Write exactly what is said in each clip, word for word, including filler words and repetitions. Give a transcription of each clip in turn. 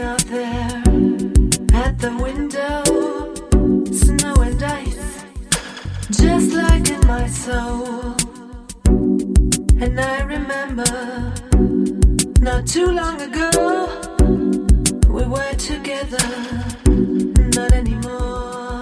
out there at the window, snow and ice, just like in my soul. And I remember not too long ago we were together, not anymore.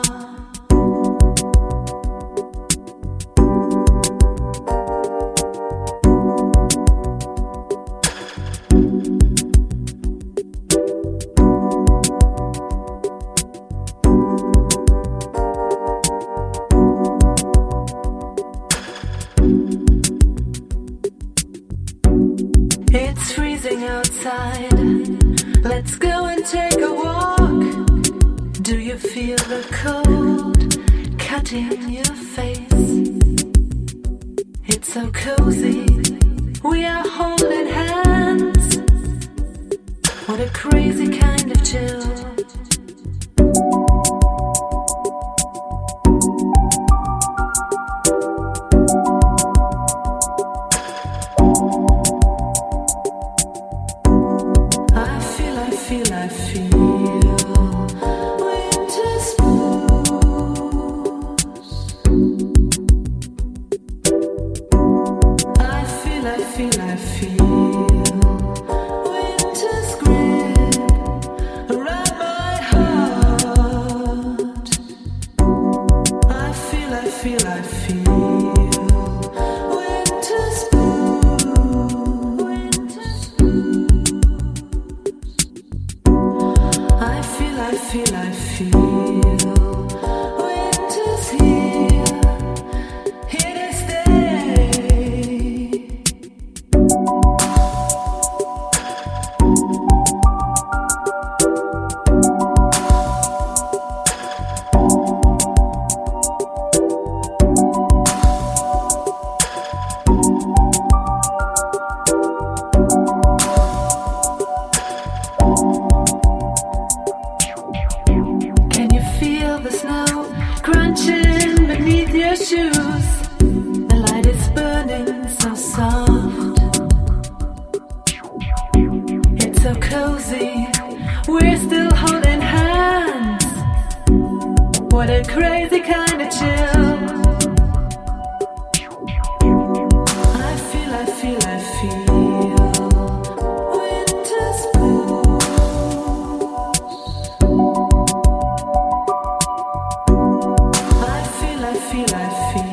It's freezing outside. Let's go and take a walk. Do you feel the cold cutting your face? It's so cozy. We are holding hands. What a crazy kind of chill. I feel winter's blues. I feel, I feel, I feel winter's grip around my heart. I feel, I feel, I feel winter's blues. Winter's I feel, I feel, I feel winter's here, here to stay. The snow crunching beneath your shoes. The light is burning so soft. It's so cozy. We're still holding hands. What a crazy kind of chill. I feel, I feel, I feel winter's blues. I feel, I feel